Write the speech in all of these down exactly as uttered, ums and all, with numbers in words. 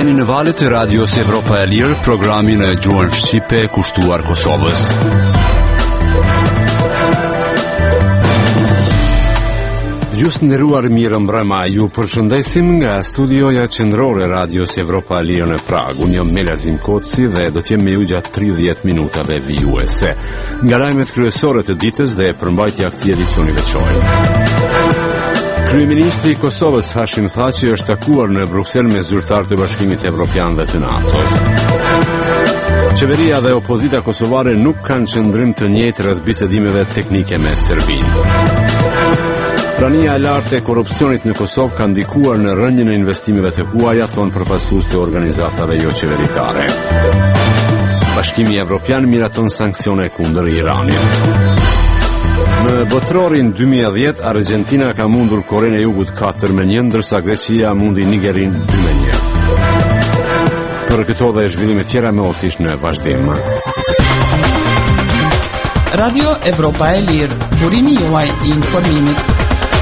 Dëgjoni në valët e Radios Evropa e Lirë programin e gjuhën shqipe kushtuar Kosovës. Gjusë nderuar, mirë mbrëma, ju përshëndesim nga studioja qendrore Radios Evropa e Lirë në Prag. Unë jam Melazim Koci dhe do t'jem me ju gjatë tridhjetë minutave vijuese. Nga lajmet kryesore të ditës dhe përmbajtja këtij edicioni veçor. Kryeministri i Kosovës Hashim Thaçi është takuar në Bruksel me zyrtarët e Bashkimit Evropian dhe të NATO-s. Qeveria dhe opozita kosovare nuk kanë qëndrim të njëjtë rreth bisedimeve teknike me Serbinë. Prania e lartë e korrupsionit në Kosovë ka ndikuar në rënjën e investimeve të huaja, thonë përfaqësues të organizatave jo qeveritare. Bashkimi Evropian miraton sanksione kundër Iranit. Në botrorin dy mijë e dhjetë, Argentina ka mundur Korenë e Jugut katër me një, ndërsa Greqia mundi Nigerin dy me një. Për këto dhe zhvillime tjera me osish në vazhdim. Radio Evropa e Lirë, burimi juaj i informimit.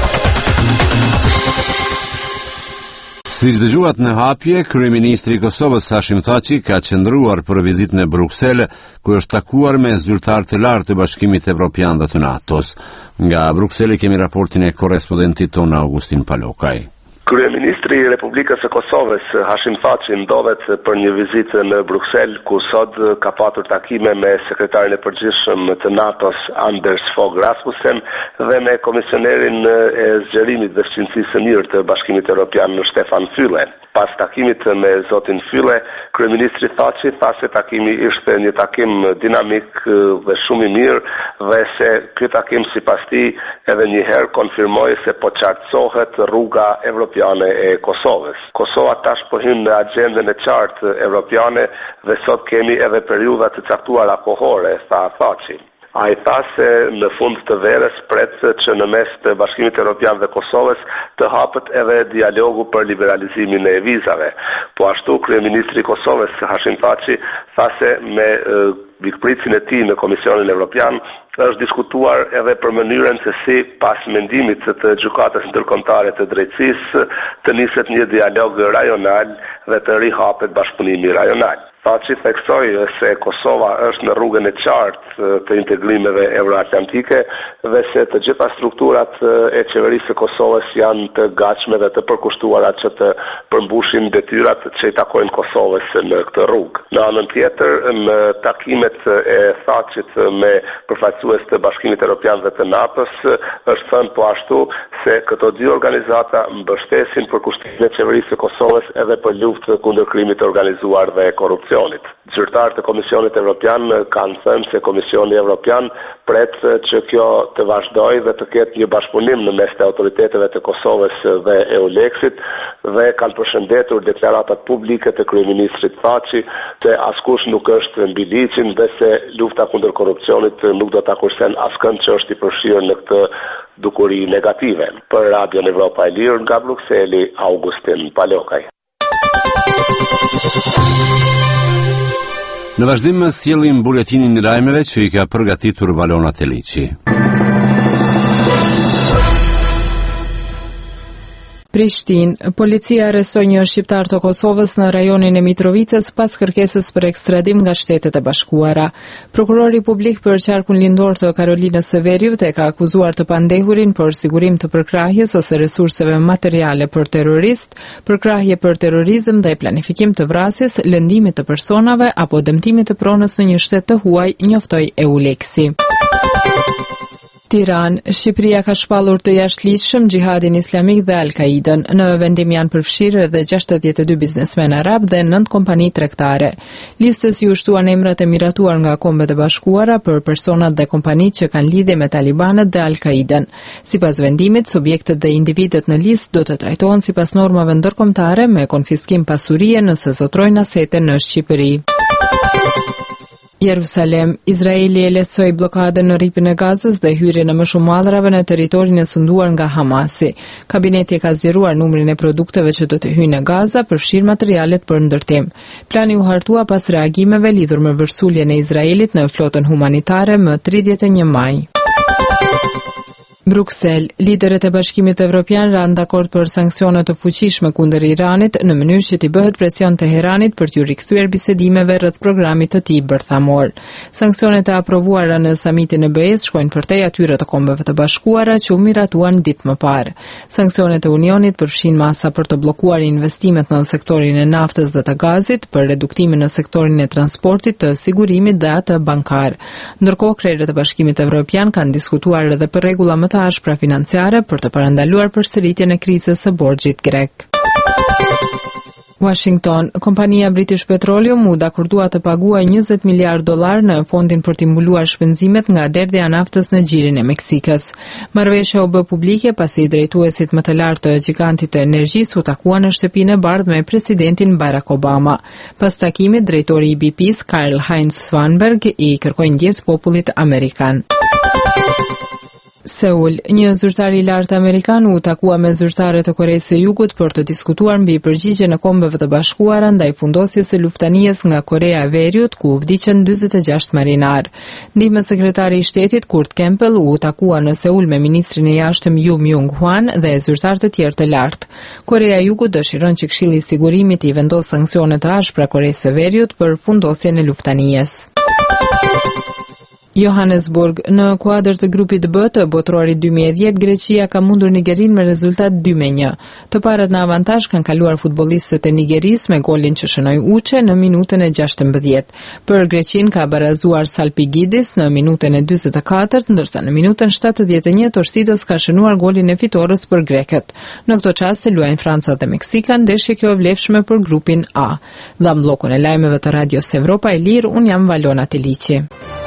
Siç dëgjuat në hapje, kryeministri i Kosovës Hashim Thaçi ka qëndruar për vizitën në Bruksel, ku është takuar me zyrtarë të lartë të Bashkimit Evropian dhe të NATO-s. Nga Brukseli kemi raportin e korrespondentit ton Augustin Palokaj. Kryeministri i Republikës së Kosovës Hashim Thaçi ndodhet për një vizitë në Bruksel, ku sot ka patur takime me sekretarin e përgjithshëm të NATO-s Anders Fogh Rasmussen dhe me komisionerin e zgjerimit dhe shqetësisë së mirë të Bashkimit Evropian Stefan Füle. Pas takimit me zotin Füle, kryeministri Thaçi tha se takimi ishte një takim dinamik dhe shumë i mirë dhe se ky takim sipas tij edhe një herë konfirmoi se po qartësohet rruga evropiane e Kosovës. Kosova tash po hyn në agjendën e qartë evropiane dhe sot kemi edhe periudha të caktuara kohore, tha Thaçi. A i tha se në fund të verës pret që në mes të Bashkimit Evropian dhe Kosovës të hapët edhe dialogu për liberalizimin e vizave. Po ashtu kryeministri i Kosovës Hashim Thaçi tha se me vikpritjen e tij në Komisionin Evropian është diskutuar edhe për mënyrën se si pas mendimit të Gjykatës Ndërkombëtare të Drejtësisë të niset një dialog rajonal dhe të rihapet bashkëpunimi rajonal. Thaçi theksoi se Kosova është në rrugën e qartë të integrimeve euroatlantike dhe se të gjitha strukturat e qeverisë së Kosovës janë të gatshme dhe të përkushtuara që të përmbushin detyrat që i takojnë Kosovës në këtë rrugë. Në anën tjetër, në takimet e Thaçit me përfaqësues të Bashkimit Evropian dhe të NATO-s, është thënë po ashtu se këto dy organizata mbështesin përkushtimin e qeverisë së Kosovës edhe për luftë kundër krimit të organizuar dhe korrupsionit. Zyrtarët e Komisionit Evropian kanë thënë se Komisioni Evropian pret që kjo të vazhdojë dhe të ketë një bashkëpunim në mes të autoriteteve të Kosovës dhe EULEX-it dhe kanë përshëndetur deklaratat publike të kryeministrit Thaçi se askush nuk është mbi ligjin dhe se lufta kundër korrupsionit nuk do ta kursen askënd që është i përfshirë në këtë dukuri negative. Për Radion Evropa e Lirë nga Brukseli, Augustin Palokaj. Në vazhdim sjellim buletinin e lajmeve që i ka përgatitur Valona Teliçi. Prishtinë, policia arrestoi një shqiptar të Kosovës në rajonin e Mitrovicës pas kërkesës për ekstradim nga Shtetet e Bashkuara. Prokurori publik për qarkun lindor të Karolinës së Veriut e ka akuzuar të pandehurin për sigurim të përkrahjes ose resurseve materiale për terrorist, përkrahje për terrorizëm dhe planifikim të vrasjes, lëndimit të personave apo dëmtimit të pronës në një shtet të huaj, njoftoi EULEX-i. Tiranë, Shqipëria ka shpallur të jashtëligjshëm Xhihadin Islamik dhe Al-Qaidën. Në vendim janë përfshirë edhe gjashtëdhjetë e dy biznesmen arab dhe nëntë kompani tregtare. Listës i ushtuan emrat e miratuar nga Kombet e Bashkuara për personat dhe kompanitë që kanë lidhje me talibanët dhe Al-Qaidën. Sipas vendimit, subjektët dhe individët në listë do të trajtohen sipas normave ndërkombëtare me konfiskim pasurie nëse zotrojnë asete në Shqipëri. Jerusalem, Izraeli e lehtësoi bllokadën në rripin e Gazës dhe hyrjen e më shumë mallrave në territorin e sunduar nga Hamasi. Kabineti ka zgjeruar numrin e produkteve që do të hyjnë në Gaza, përfshirë materialet për ndërtim. Plani u hartua pas reagimeve lidhur me vërsuljen e Izraelit në flotën humanitare më tridhjetë e një maj. Bruksel, liderët e Bashkimit Evropian ranë dakord për sanksione të fuqishme kundër Iranit në mënyrë që t'i bëhet presion Teheranit për t'ju rikthyer bisedimeve rreth programit të tij bërthamor. Sanksionet e aprovuara në samitin e B E S shkojnë përtej atyre të Kombeve të Bashkuara që u miratuan ditë më parë. Sanksionet e Unionit përfshin masa për të bllokuar investimet në sektorin e naftës dhe të gazit, për reduktimin në sektorin e transportit, të sigurimit dhe atë bankar. Ndërkohë, krerët e Bashkimit Evropian kanë diskutuar edhe për rregulla më të ashpra financiare për të parandaluar përsëritjen e krizës së borxhit grek. Washington, kompania British Petroleum u dakordua të paguajë njëzet miliardë dollar në fondin për t'i mbuluar shpenzimet nga derdhja e naftës në gjirin e Meksikës. Marrëveshja u bë publike pasi drejtuesit më të lartë të gigantit të energjisë u takuan në shtëpinë e bardhë me presidentin Barack Obama. Pas takimit, drejtori i B P-s Karl Heinz Svanberg i kërkoi ndjes popullit amerikan. Seul, një zyrtar i lartë amerikan u takua me zyrtare të Koreas së Jugut për të diskutuar mbi përgjigjen e Kombeve të Bashkuara ndaj fundosjes së luftanijes nga Korea e Veriut, ku u vdiqën njëzet e gjashtë marinar. Ndihmës sekretari i shtetit Kurt Campbell u takua në Seul me ministrin e jashtëm Yu Myung-hwan dhe zyrtar të tjerë të lartë. Korea e Jugut dëshiron që Këshilli i Sigurimit i vendos sanksione të ashpra Koreas së Veriut për fundosjen e luftanijes. Johannesburg, në kuadër të grupit B të botrorit dy mijë e dhjetë, Greqia ka mundur Nigerin me rezultat dy me një. Të parët në avantazh kanë kaluar futbollistët e Nigerisë me golin që shënoi Uçe në minutën e gjashtëmbëdhjetë. Për Greqin ka barazuar Salpigidis në minutën e dyzet e katërt, ndërsa në minutën shtatëdhjetë e një Torsidos ka shënuar golin e fitores për grekët. Në këto çaste luajnë Franca dhe Meksika, ndeshje kjo e vlefshme për grupin A. Dha bllokun e lajmeve të Radios Evropa e Lirë, un jam Valona Teliçi.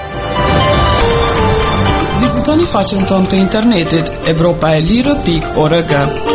Vizitoni faqen tonë të internetit evropaelire pikë org.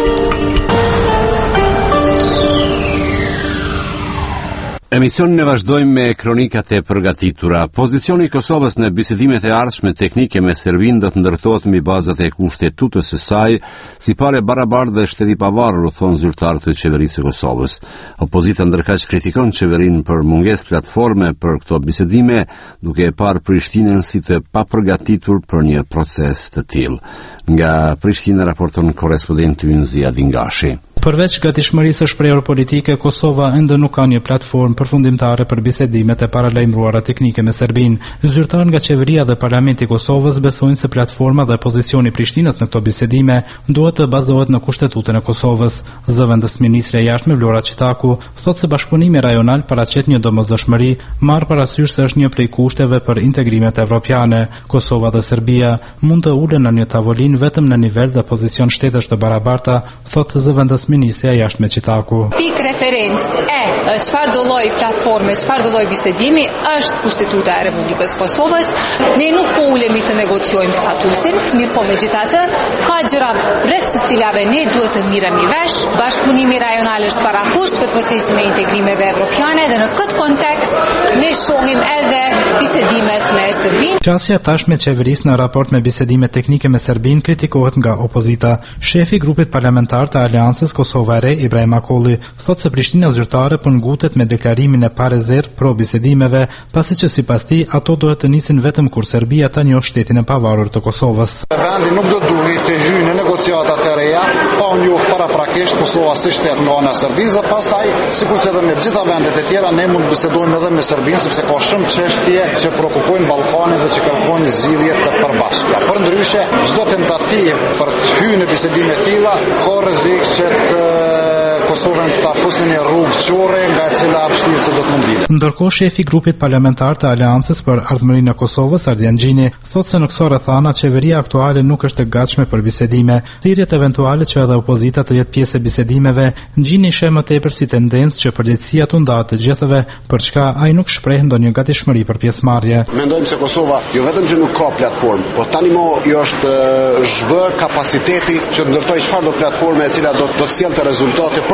Emisionin e vazhdojmë me kronikat e përgatitura. Pozicioni i Kosovës në bisedimet e ardhshme teknike me Serbinë do të ndërtohet mbi bazat e kushtetutës së saj, si pale barabartë dhe shteti i pavarur, u thonë zyrtarët e qeverisë së Kosovës. Opozita ndërkaq kritikon qeverinë për mungesë platforme për këto bisedime, duke e parë Prishtinën si të papërgatitur për një proces të tillë. Nga Prishtina raporton korrespondenti Ynzi Adingashi. Përveç gatishmërisë së shprehur politike, Kosova ende nuk ka një platformë përfundimtare për bisedimet e paralajmëruara teknike me Serbinë. Zyrtarët nga qeveria dhe parlamenti i Kosovës besojnë se platforma dhe pozicioni i Prishtinës në këto bisedime duhet të bazohet në kushtetutën e Kosovës. Zëvendës ministre e jashtme Vlora Çitaku thotë se bashkëpunimi rajonal paraqet një domosdoshmëri, marr parasysh se është një prej kushteve për integrimet evropiane. Kosova dhe Serbia mund të ulen në një tavolinë vetëm në nivel dhe pozicion shtetësh të barabarta, thotë zëvendës ministrja e jashtme Çitaku. Pikë referencë e çfarë do lloj platforme, çfarë do lloj bisedimi është Kushtetuta e Republikës Kosovës. Ne nuk po ulemi të negociojmë statusin, mirë po megjithatë ka gjëra rreth të cilave ne duhet të miremi vesh. Bashkëpunimi rajonal është parakusht për procesin e integrimeve evropiane dhe në këtë kontekst ne shohim edhe bisedimet me Serbinë. Qasja tashme e qeverisë në raport me bisedimet teknike me Serbinë kritikohet nga opozita. Shefi i grupit parlamentar të Aleancës Kosova e Re, Ibrahim Akolli, thotë se Prishtina zyrtare po ngutet me deklarimin e parezerv pro bisedimeve, pasi që sipas tij ato duhet të nisin vetëm kur Serbia ta njohë shtetin e pavarur të Kosovës. Vendi nuk do duhet të hyjë në negociatat e reja pa u njohur paraprakisht Kosova si shtet nga ana e Serbisë, dhe pastaj, sikurse edhe me të gjitha vendet e tjera, ne mund të bisedojmë edhe me Serbinë, sepse ka shumë çështje që shqetësojnë Ballkanin dhe që kërkojnë zgjidhje të përbashkëta. Përndryshe, çdo tentativë për të hyrë në bisedime të tilla ka rrezik që të Kosovën të afusë në një rrugë qore nga e cila vështirësi do të mundilet. Ndërkohë, shefi i grupit parlamentar të Aleancës për Ardhmërinë e Kosovës, Ardian Gjini, thotë se në këto rrethana qeveria aktuale nuk është e gatshme për bisedime. Thirrjet eventuale që edhe opozita të jetë pjesë e bisedimeve, Gjini sheh më tepër si tendencë që përgjegjësia të ndahet të gjithëve, për çka ai nuk shpreh ndonjë gatishmëri për pjesëmarrje. Mendojmë se Kosova jo vetëm që nuk ka platformë, por tani mo jo është zhvë kapaciteti që ndërtoj çfarë do platforme e cila do të sjellë rezultate për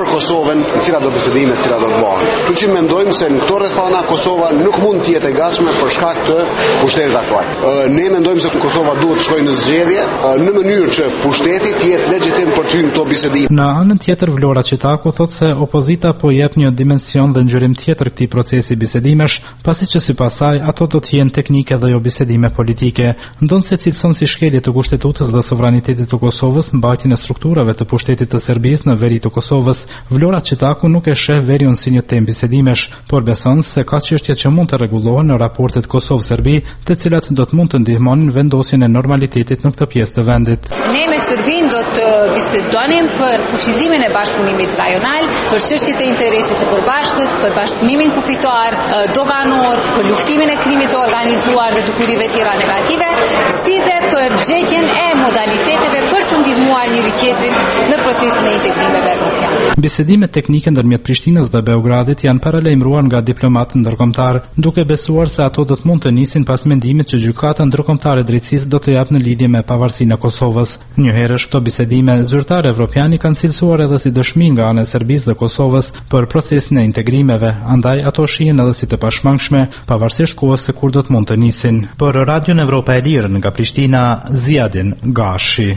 për Kosovën, cila do bisedime, cila do të bëhen. Kështu që mendojmë se në këto rrethana Kosova nuk mund të jetë e gatshme për shkak të pushtetit aktual. Ne mendojmë se Kosova duhet të shkojë në zgjedhje në mënyrë që pushteti të jetë legjitim për të hyrë në këto bisedime. Në anën tjetër, Vlora Qitaku thotë se opozita po jep një dimension dhe ngjyrim tjetër këtij procesi bisedimesh, pasi që sipas saj ato do të jenë teknike dhe jo bisedime politike. Ndonë se cilëson si shkelje të kushtetutës dhe sovranitetit të Kosovës mbajtjen e strukturave të pushtetit të Serbisë në veri të Kosovës, Vlora Qitaku nuk e sheh veriun si një temë bisedimesh, por beson se ka çështje që mund të rregullohen në raportet Kosovë-Serbi, të cilat do të mund të ndihmonin vendosjen e normalitetit në këtë pjesë të vendit. Ne me Serbin do të bisedonim për fuqizimin e bashkëpunimit rajonal, për çështjet e interesit të përbashkët, për bashkëpunimin kufitar, doganor, për luftimin e krimit të organizuar dhe dukurrive tjera negative, si dhe për gjetjen e modaliteteve për të ndihmuar njëri tjetrin në procesin e integrimeve evropiane. Bisedimet teknike ndërmjet Prishtinës dhe Beogradit janë paralajmëruar nga diplomatë ndërkombëtar, duke besuar se ato do të mund të nisin pas mendimit që gjykata ndërkombëtare e drejtësisë do të japë në lidhje me pavarësinë e Kosovës. Njëherësh këto bisedime zyrtar evropianë kanë cilësuar edhe si dëshmi nga ana e Serbisë dhe Kosovës për procesin e integrimeve, andaj ato shihen edhe si të pashmangshme, pavarësisht kohës se kur do të mund të nisin. Për Radion Evropa e Lirë nga Prishtina, Ziadin Gashi.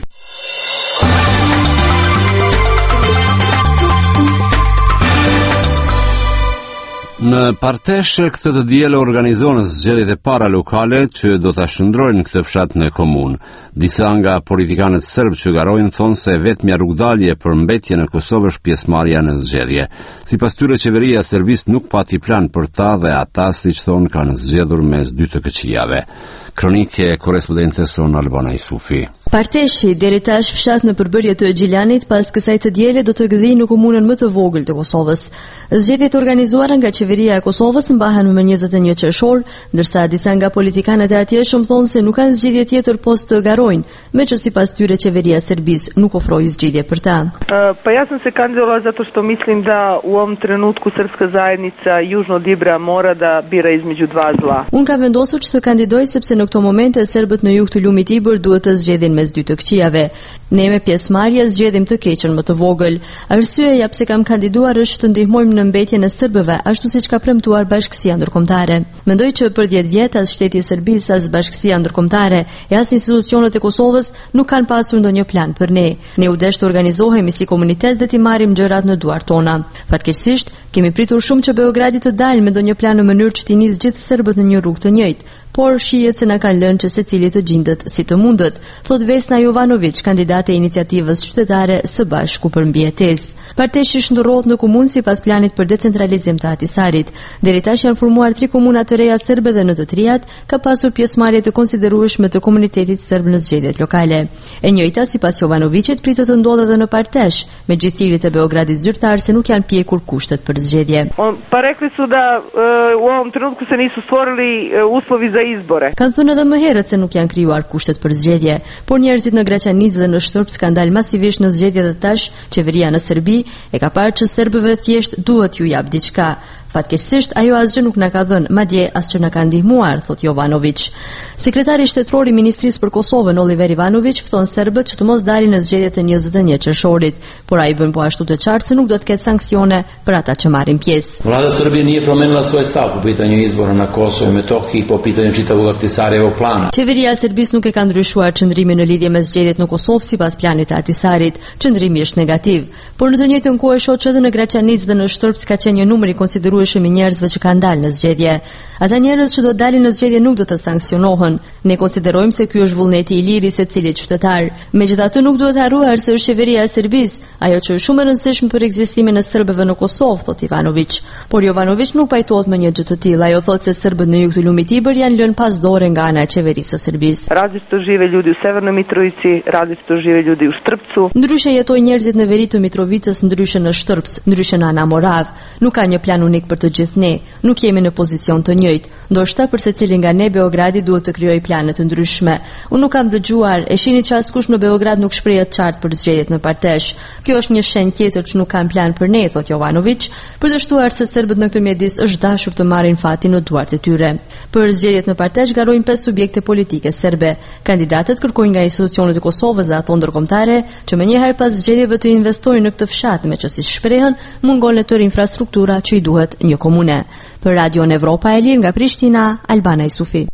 Në Partesh këtë të diel organizohen zgjedhjet e para lokale që do ta shndrojnë këtë fshat në komunë. Disa nga politikanët serb që garojnë thonë se vetmja rrugdalje për mbetjen e Kosovës është pjesëmarrja në zgjedhje. Sipas tyre, qeveria e Serbisë nuk pati plan për ta dhe ata, siç thonë, kanë zgjedhur mes dy të këqijave. Kronike korrespondente son Albana Isufi. Parteshi deri tash fshat në përbërje të Gjilanit pas kësaj të diele do të gdhijë në komunën më të vogël të Kosovës. Zgjedhjet organizuara nga qeveria e Kosovës mbahen më njëzet e një qershor, ndërsa disa nga politikanët e atjeshëm thonë se nuk kanë zgjedhje tjetër post të garojnë, meqë sipas tyre qeveria e Serbisë nuk ofroi zgjedhje për ta. Pa ja sam se kandidovala zato što mislim da u ovom trenutku srpska zajednica južno od Ibra mora da bira između dva zla. Unë kam vendosur që të kandidoj sepse në këto momente serbët në jug të lumit Ibër duhet të zgjedhin mes dy të këqijave. Ne me pjesëmarrje zgjedhim të keqen më të vogël. Arsyeja pse kam kandiduar është të ndihmojmë në mbetjen e serbëve, ashtu siç ka premtuar Bashkësia Ndërkombëtare. Mendoj që për dhjetë vjet as shteti i Serbisë as Bashkësia Ndërkombëtare e as institucionet e Kosovës nuk kanë pasur ndonjë plan për ne. Ne u desh të organizohemi si komunitet dhe t'i marrim gjërat në duart tona. Fatkeqësisht, kemi pritur shumë që Beogradi të dalë me ndonjë plan në mënyrë që t'i nisë gjithë serbët në një rrugë të njëjtë, por shihet se na kanë lënë që secili të gjendet si të mundet, thot Vesna Jovanović, kandidate e iniciativës qytetare Së Bashku për Mbijetesë. Parteshi shndërrohet në komunë sipas planit për decentralizim të Ahtisarit. Deri tash janë formuar tri komuna të reja serbe dhe në të trijat ka pasur pjesëmarrje të konsiderueshme të komunitetit serb në zgjedhjet lokale. E njëjta sipas Jovanovićit pritet të ndodhë edhe në Partesh, me gjithë thirrjet e Beogradit zyrtar se nuk janë pjekur kushtet për zgjedhje. Pa rekli su da u ovom trenutku se nisu stvorili uslovi za izbore. Kanë thënë edhe më herët se nuk janë krijuar kushtet për zgjedhje, por njerëzit në Graçanic dhe në Shtërps kanë dalë masivisht në zgjedhje dhe tash qeveria në Serbi e ka parë që serbëve thjesht duhet ju jap diçka. Fatkeqësisht ajo asgjë nuk na ka dhënë, madje as që na ka ndihmuar, thot Jovanović. Sekretari shtetëror i Ministrisë për Kosovën, Oliver Ivanović, fton serbët që të mos dalin në zgjedhjet e njëzet e një qershorit, por ai bën po ashtu të qartë se nuk do të ketë sanksione për ata që marrin pjesë. Vlada Srbije nije promenila svoj stav po pitanju izbora na Kosovu i Metohiji po pitanju čitavog Ahtisarjevog plana. Qeveria e Serbisë nuk e ka ndryshuar qëndrimin në lidhje me zgjedhjet në Kosovë sipas planit të Ahtisarit. Qëndrimi është negativ, por në të njëjtën kohë shoh që edhe në Graçanic dhe në Shtërps ka qenë një numër i konsiderueshëm i njerëzve që kanë dalë në zgjedhje. Ata njerëz që do të dalin në zgjedhje nuk do të sanksionohen. Ne konsiderojmë se ky është vullneti i lirë i secilit qytetar. Megjithatë nuk duhet harruar se është qeveria e Serbisë, ajo që është shumë e rëndësishme për ekzistimin e serbëve në Kosovë, thot Ivanović. Por Jovanović nuk pajtohet me një gjë të tillë. Ajo thotë se serbët në jug të lumit Ibër janë lënë pas dore nga ana e qeverisë së Serbisë. Različito žive ljudi u Severnoj Mitrovici, različito žive ljudi u Štrpcu. Ndryshe jetojnë njerëzit në veri të Mitrovicës, ndryshe në Shtërps, ndryshe në Ana Morav. Nuk ka një plan unik unik për të gjithë ne. Nuk jemi në pozicion të njëjtë. Ndoshta për secilin nga ne Beogradi duhet të krijojë plane të ndryshme. Unë nuk kam dëgjuar, e shihni që askush në Beograd nuk shprehet qartë për zgjedhjet në Partesh. Kjo është një shenjë tjetër që nuk kanë plan për ne, thot Jovanović, për të shtuar se serbët në këtë mjedis është dashur të marrin fatin në duart e tyre. Për zgjedhjet në Partesh garojnë pesë subjekte politike serbe. Kandidatët kërkojnë nga institucionet e Kosovës dhe ato ndërkombëtare që menjëherë pas zgjedhjeve të investojnë në këtë fshat, me që si shprehen mungon letër infrastruktura që i duhet një komune. Për Radio Evropa e Lirë nga Prishtina, Albana Isufi.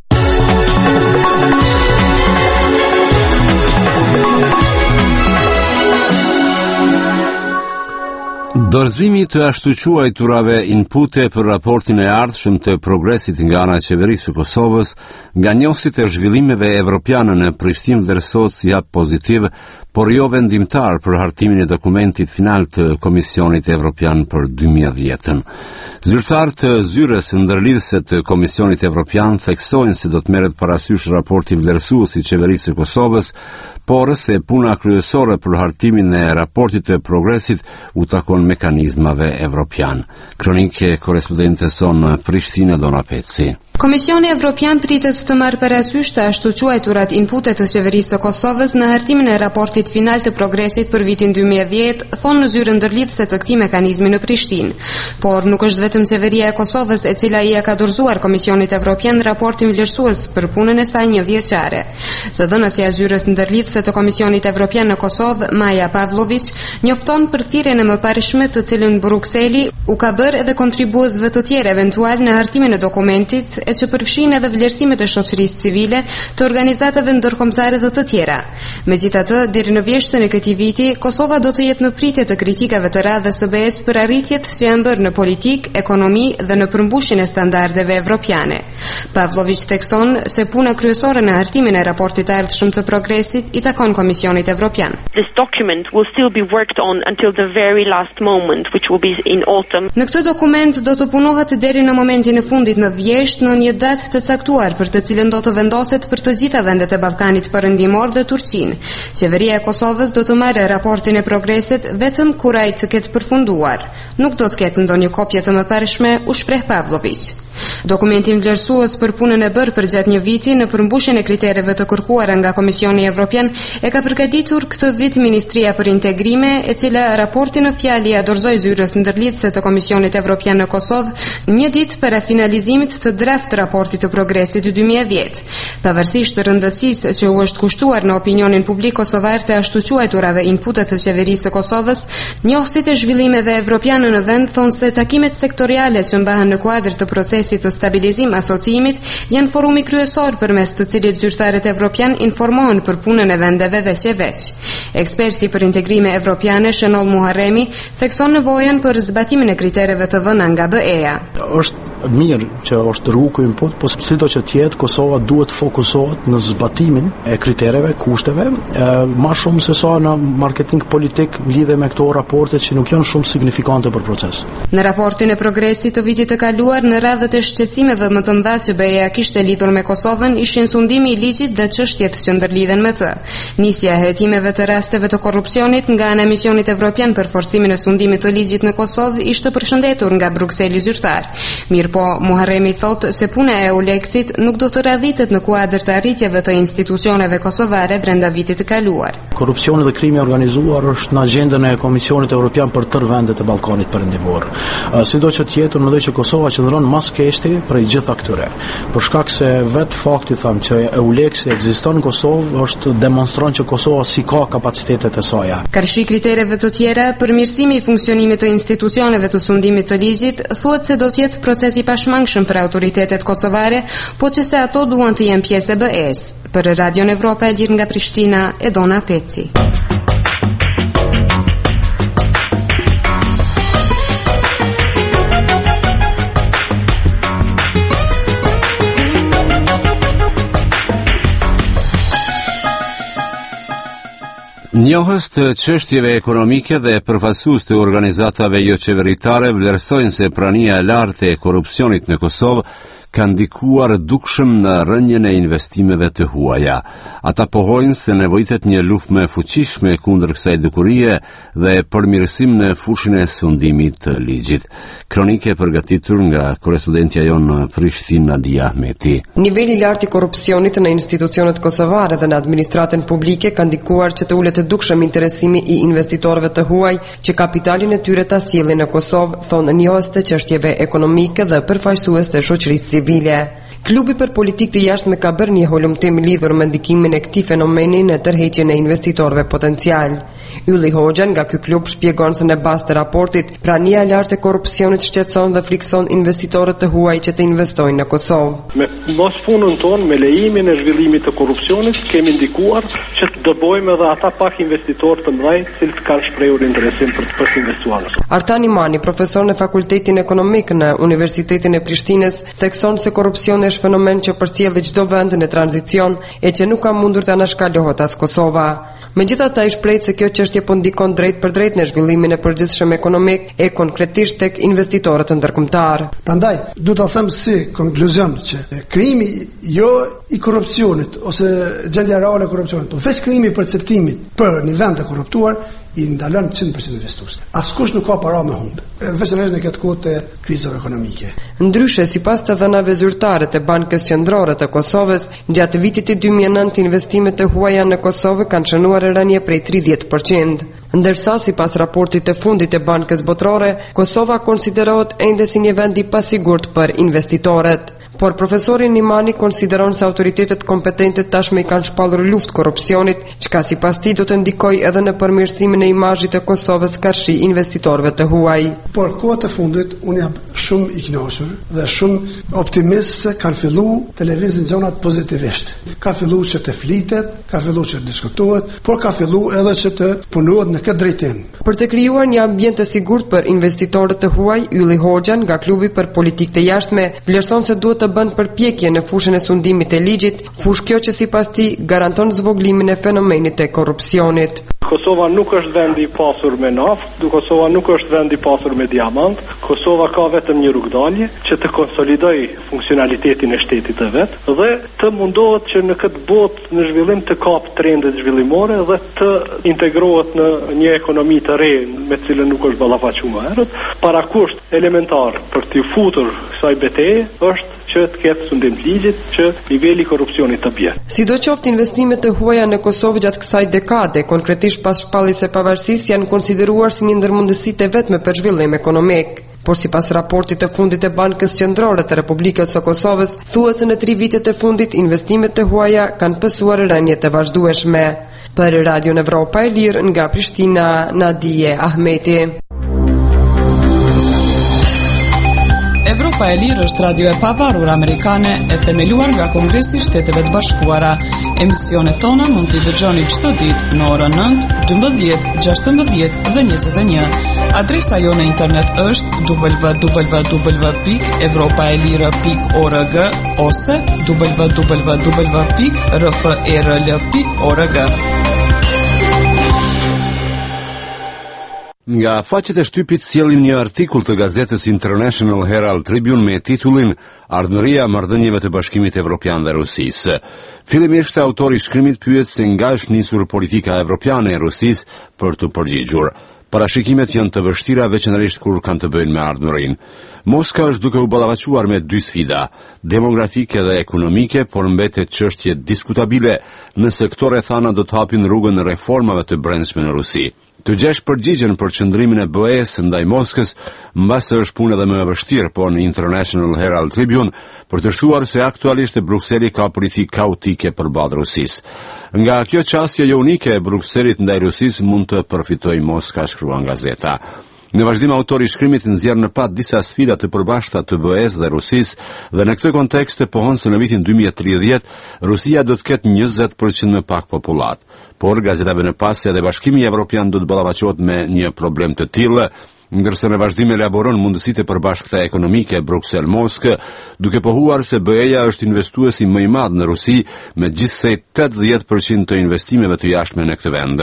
Dorëzimi të ashtu quajturave inpute për raportin e ardhshëm të progresit nga ana e qeverisë së Kosovës, nga njohësit e zhvillimeve evropiane në Prishtinë vlerësohet si hap pozitiv, por jo vendimtar për hartimin e dokumentit final të Komisionit Evropian për dy mijë e dhjetë. Zyrtarët të zyres ndërlidhëse të Komisionit Evropian theksojnë se do të merret parasysh raporti vlerësues i qeverisë së Kosovës, por se puna kryesore për hartimin e raportit të progresit u takon mekanizmave evropian. Kronike korespondentes son Prishtina, Dona Peci. Komisioni Evropian pritet të marrë parasysh të ashtu quajturat inputet të qeverisë së Kosovës në hartimin e raportit final të progresit për vitin dy mijë e dhjetë, thonë në zyrën ndërlidhëse të këtij mekanizmi në Prishtinë. Por nuk është vetëm qeveria e Kosovës e cila i ka dorëzuar Komisionit Evropian raportin vlerësues për punën e saj një vjeçare. Zëdhënësja e zyrës ndërlidhëse të Komisionit Evropian në Kosovë, Maja Pavlović, njofton për thirrjen e mëparshme të cilën Brukseli u ka bërë edhe kontribuesve të tjerë eventual në hartimin e dokumentit, e që përfshin edhe vlerësimet e shoqërisë civile, të organizatave ndërkombëtare dhe të tjera. Megjithatë, deri në vjeshtën e këtij viti, Kosova do të jetë në pritje të kritikave të radhës së be es për arritjet që janë bërë në politikë, ekonomi dhe në përmbushjen e standardeve evropiane. Pavlović thekson se puna kryesore në hartimin e raportit të ardhshëm të progresit i takon Komisionit Evropian. This document will still be worked on until the very last moment, which will be in autumn. Në këtë dokument do të punohet deri në momentin e fundit në vjesht në një datë të caktuar për të cilën do të vendoset për të gjitha vendet e Ballkanit Perëndimor dhe Turqinë. Qeveria e Kosovës do të marrë raportin e progresit vetëm kur ai të ketë përfunduar. Nuk do të ketë ndonjë kopje të mëparshme, u shpreh Pavlović. Dokumentin vlerësues për punën e bërë për gjatë një viti në përmbushjen e kritereve të kërkuara nga Komisioni Evropian e ka përgatitur këtë vit Ministria për Integrime, e cila raportin në fjalë ia dorëzoi zyrës ndërlidhëse të Komisionit Evropian në Kosovë një ditë para finalizimit të draft raportit të progresit dy mijë e dhjetë. Pavarësisht të rëndësisë që u është kushtuar në opinionin publik kosovar të ashtu quajturave inputet të qeverisë së Kosovës, njohësit e zhvillimeve evropiane në vend thonë se takimet sektoriale që mbahen në kuadër të procesit të stabilizim asociimit janë forumi kryesor përmes të cilit zyrtarët evropian informohen për punën e vendeve veç e veç. Eksperti për integrime evropiane Shënoll Muharremi thekson nevojën për zbatimin e kritereve të vëna nga be e-ja. Është mirë që është rruga input, por sido që të jetë Kosova duhet fokusohet në zbatimin e kritereve, kushteve, më shumë se sa në marketing politik lidhe me këto raporte që nuk janë shumë signifikante për proces. Në raportin e progresit të vitit të kaluar, në radhët e shqetësimeve më të mëdha që be e-ja kishte lidhur me Kosovën ishin sundimi i ligjit dhe çështjet që ndërlidhen me të. Nisja e hetimeve të rasteve të korrupsionit nga ana e Misionit Evropian për forcimin e sundimit të ligjit në Kosovë ishte përshëndetur nga Brukseli zyrtar. Mirë po, Muharremi thotë se puna e Euleksit nuk do të radhitet në kuadër të arritjeve të institucioneve kosovare brenda vitit të kaluar. Korrupsioni dhe krimi organizuar është në agjendën e Komisionit Evropian për tërë vendet e Ballkanit Perëndimor. Sido që të jetë, mendoj që Kosova qëndron mas keshti për i gjitha këtyre. Për shkak se vetë fakti tham që Euleksi ekziston në Kosovë është demonstron që Kosova si ka kapacitetet e saj. Karshi kritereve të tjera, përmirësimi i funksionimit të institucioneve të sundimit të ligjit, thuhet se do të jetë proces i pashmangshëm për autoritetet kosovare, po që se ato duan të jenë pjesë e be e-s. Për Radio Evropa e Lirë nga Prishtina, Edona Peci. Njohës të çështjeve ekonomike dhe përfaqësues të organizatave jo qeveritare vlerësojnë se prania e lartë e korrupsionit në Kosovë ka ndikuar dukshëm në rënjën e investimeve të huaja. Ata pohojnë se nevojitet një luftë më e fuqishme kundër kësaj dukurie dhe përmirësim në fushën e sundimit të ligjit. Kronike përgatitur nga korespondentja jonë në Prishtinë, Nadia Ahmeti. Niveli i lartë i korrupsionit në institucionet kosovare dhe në administratën publike ka ndikuar që të ulet të dukshëm interesimi i investitorëve të huaj që kapitalin e tyre ta sjellin në Kosovë, thonë njohës të çështjeve ekonomike dhe përfaqësues të shoqërisë civile. Klubi për politikë të jashtme ka bërë një holumtim lidhur me ndikimin e këtij fenomeni në tërheqjen e investitorëve potencial. Ylli Hoxha nga ky klub shpjegon se në bazë të raportit, prania e lartë e korrupsionit shqetëson dhe frikson investitorët të huaj që të investojnë në Kosovë. Me mos punën tonë, me lejimin e zhvillimit të korrupsionit, kemi ndikuar që të dëbojmë edhe ata pak investitorë të mëdhenj, cilët kanë shprehur interesin për të investuar. Artan Imani, profesor në Fakultetin Ekonomik në Universitetin e Prishtinës, thekson se korrupsioni është fenomen që përcjell çdo vend në tranzicion e që nuk ka mundur të anashkalohet as Kosova. Megjithatë, ai shpreh se kjo çështje po ndikon drejt për drejt në zhvillimin e përgjithshëm ekonomik e konkretisht tek investitorët ndërkombëtar. Prandaj, duhet ta them si konkluzion që krijimi jo i korrupsionit ose gjendja reale e korrupsionit, por veç krijimi i perceptimit për një vend të korruptuar i ndalon cent përqind investues. Askush nuk ka para me humb. Veçanërisht në këtë kohë të krizave ekonomike. Ndryshe, sipas të dhënave zyrtare të Bankës Qendrore të Kosovës, gjatë vitit të dy mijë e nëntë investimet të huaja në Kosovë kanë shënuar rënje prej tridhjetë përqind. Ndërsa sipas raportit të fundit të Bankës Botërore, Kosova konsiderohet ende si një vend i pasigurt për investitorët. Por profesori Nimani konsideron se autoritetet kompetente tashmë i kanë shpallur luftë korrupsionit, çka sipas tij do të ndikojë edhe në përmirësimin e imazhit të Kosovës karshi investitorëve të huaj. Por kohët e fundit unë jam shumë i kënaqur dhe shumë optimist se kanë filluar të lëvizin zonat pozitivisht. Ka filluar që të flitet, ka filluar që të diskutohet, por ka filluar edhe që të punohet në këtë drejtim. Për të krijuar një ambient të sigurt për investitorët të huaj, Ylli Hoxha nga klubi për politikë të jashtme vlerëson se duhet të bën përpjekje në fushën e sundimit të ligjit, fushë kjo që sipas tij garanton zvoglimin e fenomenit të korrupsionit. Kosova nuk është vend i pasur me naftë, Kosova nuk është vend i pasur me diamant, Kosova ka vetëm një rrugdalje që të konsolidojë funksionalitetin e shtetit të vet dhe të mundohet që në këtë botë në zhvillim të kapë trendet zhvillimore dhe të integrohet në një ekonomi të re me të cilën nuk është ballafaqur më herët. Parakusht elementar për të futur kësaj betejë është që të ketë sundim të ligjit që niveli i korrupsionit të bie. Sidoqoftë investimet të huaja në Kosovë gjatë kësaj dekade, konkretisht pas shpalljes së pavarësisë, janë konsideruar si një ndër mundësitë e vetme për zhvillim ekonomik. Por sipas raportit të fundit të Bankës Qendrore të Republikës së Kosovës, thuhet se në tri vitet e fundit investimet të huaja kanë pësuar rënje të vazhdueshme. Për Radio Evropa e Lirë nga Prishtina, Nadia Ahmeti. Evropa e Lirë është radio e pavarur amerikane e themeluar nga Kongresi i Shteteve të Bashkuara. Emisionet tona mund t'i dëgjoni çdo ditë në orën nëntë, dymbëdhjetë, gjashtëmbëdhjetë dhe njëzet e një. Adresa jo në internet është w w w pikë evropaelire pikë org ose w w w pikë r f e r l pikë org. Nga faqet e shtypit sjellim një artikull të gazetës International Herald Tribune me titullin Ardhmëria e marrëdhënieve të Bashkimit Evropian dhe Rusisë. Fillimisht autori i shkrimit pyet se nga është nisur politika evropiane e Rusisë për të përgjigjur. Parashikimet janë të vështira veçanërisht kur kanë të bëjnë me ardhmërinë. Moska është duke u ballavaçuar me dy sfida, demografike dhe ekonomike, por mbetet çështje diskutabile nëse këto rrethana do të hapin rrugën në reformave të brendshme në Rusi. Të gjesh përgjigjen për qëndrimin e B E-s ndaj Moskës, mbase është punë edhe më e vështirë, po në International Herald Tribune për të shtuar se aktualisht e Brukseli ka politikë kaotike përballë Rusisë. Nga kjo çështje jo unike e Brukselit ndaj Rusisë mund të përfitojë Moska, shkruan gazeta. Në vazhdim autori i shkrimit nxjerr në pat disa sfida të përbashkëta të B E-s dhe Rusisë dhe në këtë kontekst e pohon se në vitin dy mijë e tridhjetë Rusia do të ketë njëzet përqind më pak popullat. Por gazetave në pas se edhe Bashkimi Evropian do të ballafaqohet me një problem të tillë, ndërsa në vazhdim elaboron mundësitë e përbashkëta ekonomike Bruksel-Moskë, duke pohuar se B E-ja është investuesi më i madh në Rusi me gjithsej tetëdhjetë përqind të investimeve të jashtme në këtë vend.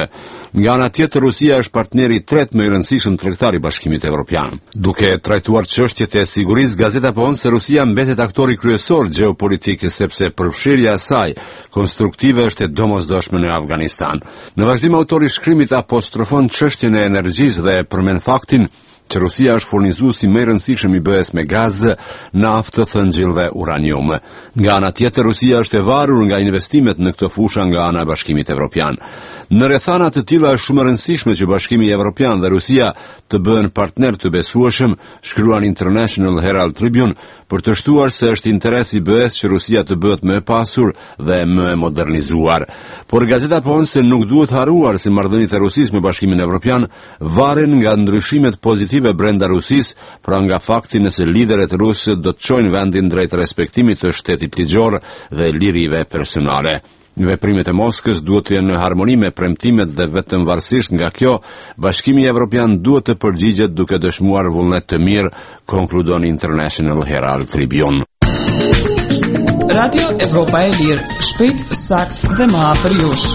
Nga ana tjetër, Rusia është partneri i tretë më i rëndësishëm tregtar i Bashkimit Evropian. Duke trajtuar çështjet e sigurisë, gazeta pohon se Rusia mbetet aktori kryesor gjeopolitik sepse përfshirja e saj konstruktive është e domosdoshme në Afganistan. Në vazhdim, autori i shkrimit apostrofon çështjen e energjisë dhe përmend faktin që Rusia është furnizuesi më i rëndësishëm i B E S me gaz, naftë, thëngjell dhe uranium. Nga ana tjetër, Rusia është e varur nga investimet në këtë fushë nga ana e Bashkimit Evropian. Në rrethana të tilla është shumë e rëndësishme që Bashkimi Evropian dhe Rusia të bëhen partner të besueshëm, shkruan International Herald Tribune, për të shtuar se është interes i B E S që Rusia të bëhet më e pasur dhe më e modernizuar. Por gazeta pohon se nuk duhet haruar se marrëdhëniet e Rusisë me Bashkimin Evropian varen nga ndryshimet pozitive brenda Rusisë, pra nga fakti nëse liderët rusë do të çojnë vendin drejt respektimit të shtetit ligjor dhe lirive personale. Veprimet e Moskës duhet të jenë në harmoni me premtimet dhe vetëm varësisht nga kjo, Bashkimi Evropian duhet të përgjigjet duke dëshmuar vullnet të mirë, konkludon International Herald Tribune. Radio Evropa e Lirë, shpejt, sakt dhe më afër jush.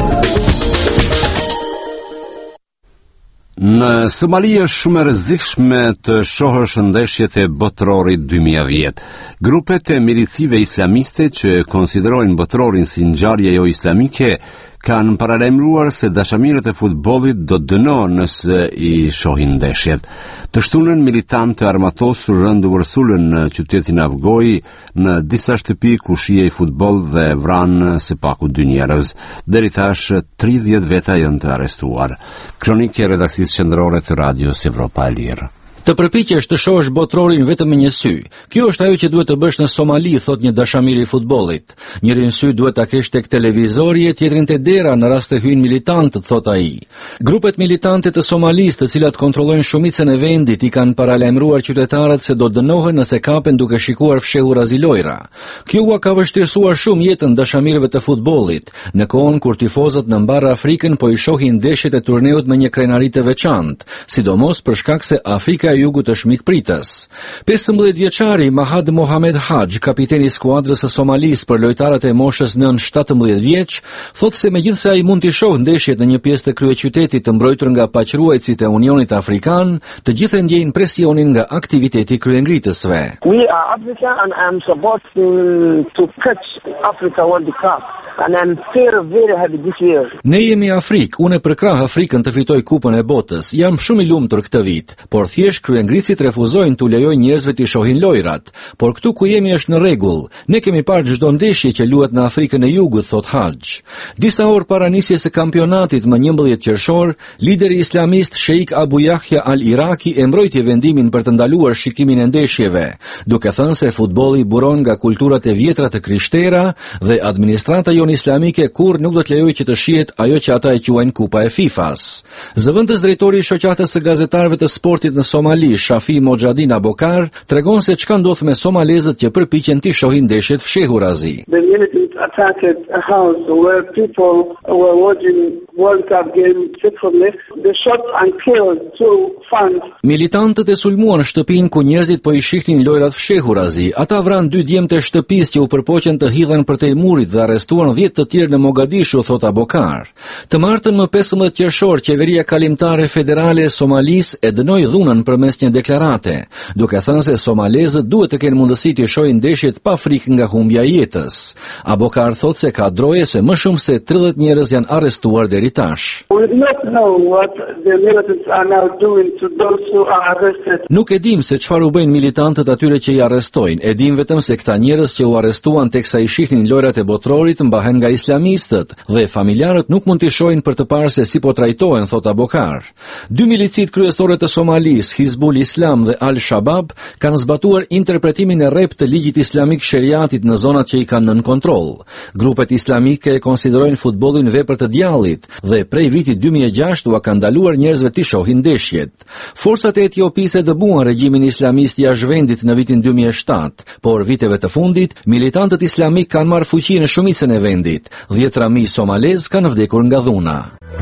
Në Somali është shumë e rrezikshme të shohësh ndeshjet e botrorit dy mijë e dhjetë. Grupet e milicive islamiste që konsiderojnë botrorin si ngjarje jo islamike kanë paralajmëruar se dashamirët e futbollit do dënohen nëse i shohin ndeshjet. Të shtunën militantë armatosur rënduar sulën në qytetin Afgoi në disa shtëpi ku shihej futboll dhe vranë së paku dy njerëz. Deri tash tridhjetë veta janë të arrestuar. Kronikë e redaksisë qendrore të Radios Evropa e Lirë. Të përpiqesh të shohësh botrorin vetëm me një sy. Kjo është ajo që duhet të bësh në Somali, thot një dashamir i futbollit. Njërin sy duhet ta kesh tek televizori e tjetrin te dera në rast të hyjnë militantët, thot ai. Grupet militante të Somalisë, të cilat kontrollojnë shumicën e vendit, i kanë paralajmëruar qytetarët se do dënohen nëse kapen duke shikuar fshehur azilojra. Kjo ua ka vështirësuar shumë jetën dashamirëve të futbollit, në kohën kur tifozët në mbar Afrikën po i shohin ndeshjet e turneut me një krenari të veçantë, sidomos për shkak se Afrika e Jugut është mikpritës. pesëmbëdhjetë vjeçari Mahad Mohamed Haj, kapiteni i skuadrës së Somalisë për lojtarët e moshës nën shtatëmbëdhjetë vjeç, thotë se megjithse ai mund të shohë ndeshjet në një pjesë të kryeqytetit të mbrojtur nga paqruajtësit e Unionit Afrikan, të gjithë ndjejnë presionin nga aktiviteti kryengritësve. We are Africa and I am supposed to, to catch Africa World Cup. And I'm very, very happy this year. Ne jemi Afrik, unë e përkrah Afrikën të fitoj kupën e botës. Jam shumë i lumtur këtë vit, por thjesht kryengritësit refuzojnë t'u lejojnë njerëzve të shohin lojrat. Por këtu ku jemi është në rregull. Ne kemi parë çdo ndeshje që luhet në Afrikën e Jugut, thot Haj. Disa orë para nisjes së kampionatit më njëmbëdhjetë qershor, lideri islamist Sheikh Abu Yahya al-Iraki e mbrojti vendimin për të ndaluar shikimin e ndeshjeve, duke thënë se futbolli buron nga kulturat e vjetra të krishtera dhe administrata islamike kur nuk do të lejojë që të shihet ajo që ata e quajnë Kupa e FIFA-s. Zëvendës drejtori i shoqatës së gazetarëve të sportit në Somali, Shafi Mojadin Abokar, tregon se çka ndodh me somalezët që përpiqen të shohin ndeshjet fshehurazi. The militants attacked a house where people were watching World Cup game peacefully. They shot and killed two fans. Militantët e sulmuan shtëpinë ku njerëzit po i shihnin lojrat fshehurazi. Ata vranë dy djemtë e shtëpisë që u përpoqen të hidhen përtej murit dhe arrestuan dhjetë të tjerë në Mogadishu, thot Abokar. Të martën më pesëmbëdhjetë qershor, qeveria kalimtare federale e Somalisë e dënoi dhunën përmes një deklarate, duke thënë se somalezët duhet të kenë mundësi të shohin ndeshjet pa frikë nga humbja e jetës. Abokar thot se ka droje se më shumë se tridhjetë njerëz janë arrestuar deri tash. We do not know what the militants are now doing to those who are arrested. Nuk e dim se çfarë u bëjnë militantët atyre që i arrestojnë. E dim vetëm se këta njerëz që u arrestuan teksa i shihnin lojrat e botrorit mbahen nga islamistët dhe familjarët nuk mund t'i shohin për të parë se si po trajtohen, thot Abokar. Dy milicit kryesore të Somalis, Hizbul Islam dhe Al-Shabab, kanë zbatuar interpretimin e rreptë të ligjit islamik sheriatit në zonat që i kanë nën kontroll. Grupet islamike e konsiderojnë futbollin vepër të djallit dhe prej vitit dy mijë e gjashtë u ka ndaluar njerëzve të shohin ndeshjet. Forcat e Etiopisë dëbuan regjimin islamist jashtë vendit në vitin dy mijë e shtatë, por viteve të fundit militantët islamik kanë marrë fuqi në shumicën e vendit. dhjetra mijë somalez kanë vdekur nga dhuna.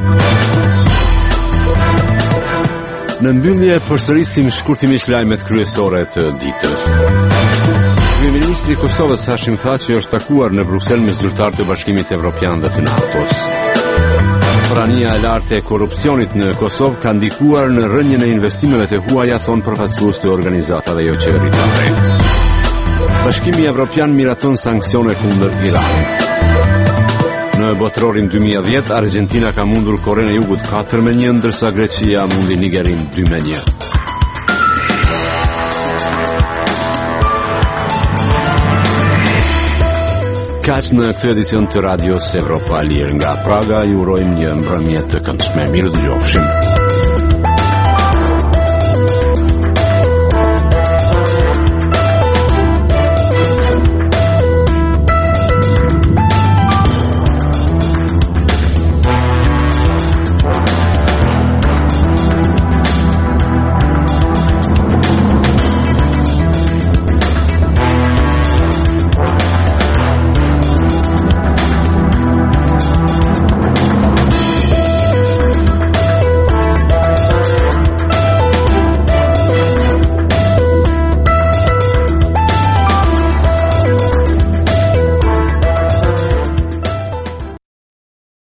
Në mbyllje përsërisim shkurtimisht lajmet kryesore të ditës. Kryeministri i Kosovës Hashim Thaçi është takuar në Bruksel me zyrtarë të Bashkimit Evropian dhe të NATO-s. Rania e lartë e korrupsionit në Kosovë ka ndikuar në rënjën e investimeve të huaja, thon përfaqësues të organizatave jo qeveritare. Bashkimi Evropian miraton sanksione kundër Iranit. Në botrorin dy mijë e dhjetë, Argentina ka mundur Korenë e Jugut katër me një, ndërsa Greqia mundi Nigerin dy me një. Kaq në këtë edicion të Radios Evropa Lirë nga Praga, ju urojmë një mbrëmje të këndshme. Mirë dëgjofshim.